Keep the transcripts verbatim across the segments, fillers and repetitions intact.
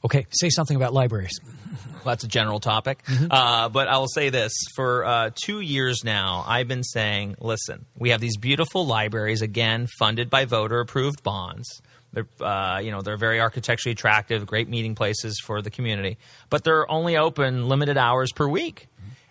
Okay, say something about libraries. Well, that's a general topic. Mm-hmm. Uh, but I will say this. For uh, two years now, I've been saying, listen, we have these beautiful libraries, again, funded by voter-approved bonds. They're, uh, you know, they're very architecturally attractive, great meeting places for the community. But they're only open limited hours per week.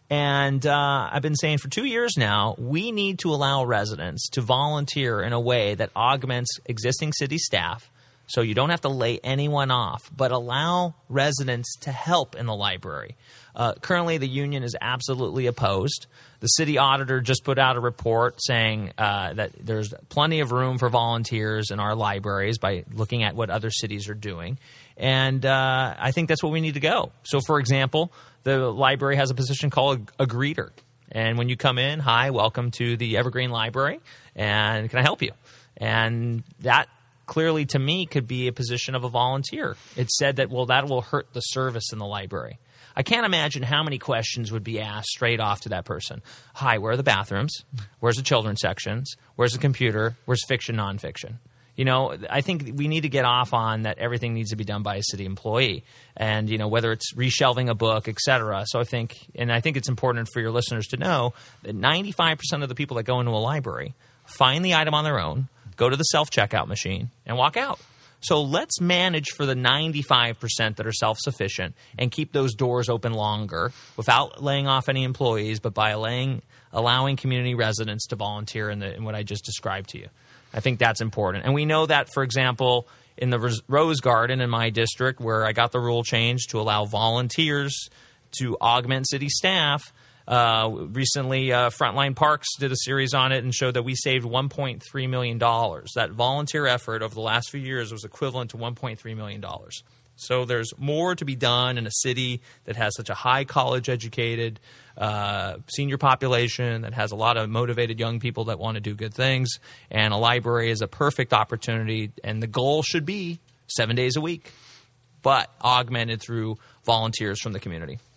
And uh, I've been saying for two years now, we need to allow residents to volunteer in a way that augments existing city staff. So you don't have to lay anyone off, but allow residents to help in the library. Uh, currently, the union is absolutely opposed. The city auditor just put out a report saying uh, that there's plenty of room for volunteers in our libraries by looking at what other cities are doing. And uh, I think that's what we need to go. So, for example, the library has a position called a greeter. And when you come in, hi, welcome to the Evergreen Library, and can I help you? And that clearly, to me, could be a position of a volunteer. It said that, well, that will hurt the service in the library. I can't imagine how many questions would be asked straight off to that person. Hi, where are the bathrooms? Where's the children's sections? Where's the computer? Where's fiction, nonfiction? You know, I think we need to get off on that everything needs to be done by a city employee. And, you know, whether it's reshelving a book, et cetera. So I think, and I think it's important for your listeners to know that ninety-five percent of the people that go into a library find the item on their own, go to the self-checkout machine, and walk out. So let's manage for the ninety-five percent that are self-sufficient and keep those doors open longer without laying off any employees, but by allowing, allowing community residents to volunteer in, the, in what I just described to you. I think that's important. And we know that, for example, in the Rose Garden in my district, where I got the rule changed to allow volunteers to augment city staff, Uh, recently, uh, Frontline Parks did a series on it and showed that we saved one point three million dollars. That volunteer effort over the last few years was equivalent to one point three million dollars. So there's more to be done in a city that has such a high college-educated uh, senior population, that has a lot of motivated young people that want to do good things, and a library is a perfect opportunity, and the goal should be seven days a week, but augmented through volunteers from the community.